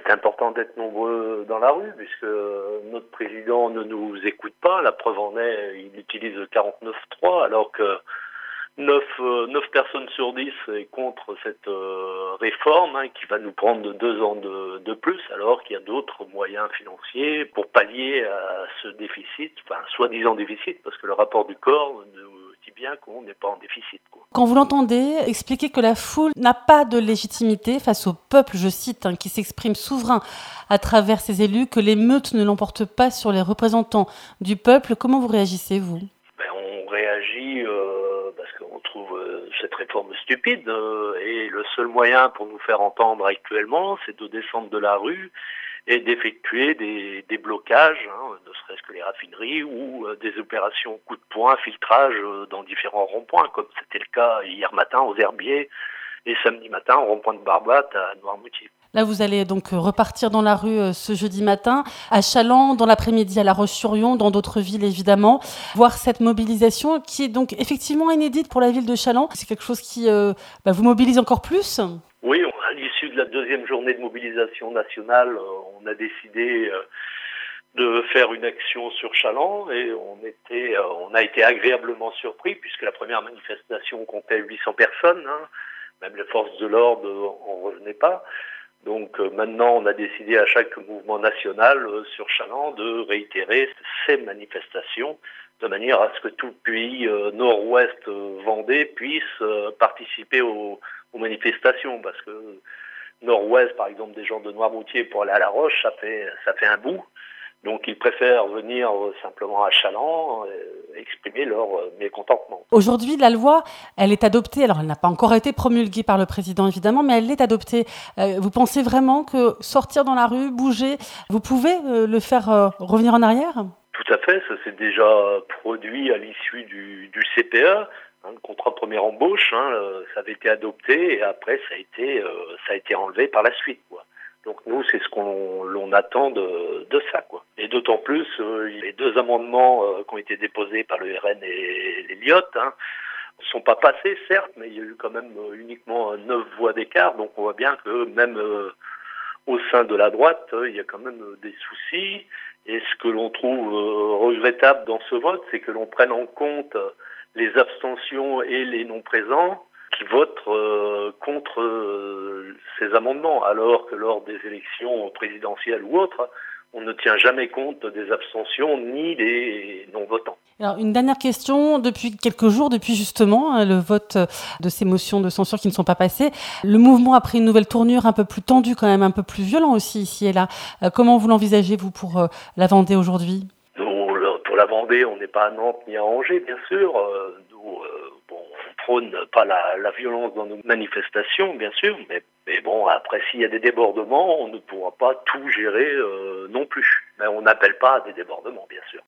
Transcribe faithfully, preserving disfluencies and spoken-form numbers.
est important d'être nombreux dans la rue, puisque notre président ne nous écoute pas. La preuve en est, il utilise le quarante-neuf trois, alors que neuf personnes sur dix est contre cette euh, réforme, hein, qui va nous prendre deux ans de, de plus, alors qu'il y a d'autres moyens financiers pour pallier à ce déficit, enfin soi-disant déficit, parce que le rapport du corps nous dit bien qu'on n'est pas en déficit, quoi. Quand vous l'entendez expliquer que la foule n'a pas de légitimité face au peuple, je cite, hein, qui s'exprime souverain à travers ses élus, que l'émeute ne l'emporte pas sur les représentants du peuple, comment vous réagissez, vous ? Ben, on réagit euh, parce qu'on trouve euh, cette réforme stupide euh, et le seul moyen pour nous faire entendre actuellement, c'est de descendre de la rue et d'effectuer des, des blocages, hein, ne serait-ce que les raffineries ou euh, des opérations coup de poing, filtrage euh, dans différents ronds-points, comme c'était le cas hier matin aux Herbiers et samedi matin au rond-point de Barbat à Noirmoutier. Là, vous allez donc repartir dans la rue ce jeudi matin, à Challans, dans l'après-midi à La Roche-sur-Yon, dans d'autres villes évidemment. Voir cette mobilisation qui est donc effectivement inédite pour la ville de Challans, c'est quelque chose qui euh, bah, vous mobilise encore plus ? Oui, à l'issue de la deuxième journée de mobilisation nationale, on a décidé de faire une action sur Challans et on était, on a été agréablement surpris puisque la première manifestation comptait huit cents personnes, hein. Même les forces de l'ordre en revenaient pas. Donc euh, maintenant, on a décidé à chaque mouvement national euh, sur Challans de réitérer ces manifestations de manière à ce que tout le pays euh, nord-ouest euh, vendée puisse euh, participer aux, aux manifestations. Parce que nord-ouest, par exemple, des gens de Noirmoutier pour aller à La Roche, ça fait, ça fait un bout. Donc ils préfèrent venir euh, simplement à Challans et exprimer leur euh, mécontentement. Aujourd'hui, la loi, elle est adoptée. Alors, elle n'a pas encore été promulguée par le président, évidemment, mais elle est adoptée. Euh, vous pensez vraiment que sortir dans la rue, bouger, vous pouvez euh, le faire euh, revenir en arrière ? Tout à fait, ça s'est déjà produit à l'issue du, du C P E, hein, le contrat de première embauche, hein, euh, ça avait été adopté et après ça a été, euh, ça a été enlevé par la suite, quoi. Donc nous, c'est ce qu'on l'on attend de, de ça, quoi. Et d'autant plus, euh, les deux amendements euh, qui ont été déposés par le R N et l'Eliott, hein, sont pas passés, certes, mais il y a eu quand même euh, uniquement neuf voix d'écart, donc on voit bien que même euh, au sein de la droite, euh, il y a quand même euh, des soucis. Et ce que l'on trouve euh, regrettable dans ce vote, c'est que l'on prenne en compte les abstentions et les non-présents qui votent euh, contre euh, ces amendements, alors que lors des élections présidentielles ou autres, on ne tient jamais compte des abstentions ni des non-votants. Alors, une dernière question. Depuis quelques jours, depuis justement le vote de ces motions de censure qui ne sont pas passées, le mouvement a pris une nouvelle tournure un peu plus tendue quand même, un peu plus violent aussi ici et là. Comment vous l'envisagez, vous, pour la Vendée aujourd'hui ? Nous, pour la Vendée, on n'est pas à Nantes ni à Angers, bien sûr. Nous, euh, bon, on prône pas la, la violence dans nos manifestations, bien sûr, mais, mais bon, après, s'il y a des débordements, on ne pourra pas tout gérer euh, non plus. Mais on n'appelle pas à des débordements, bien sûr.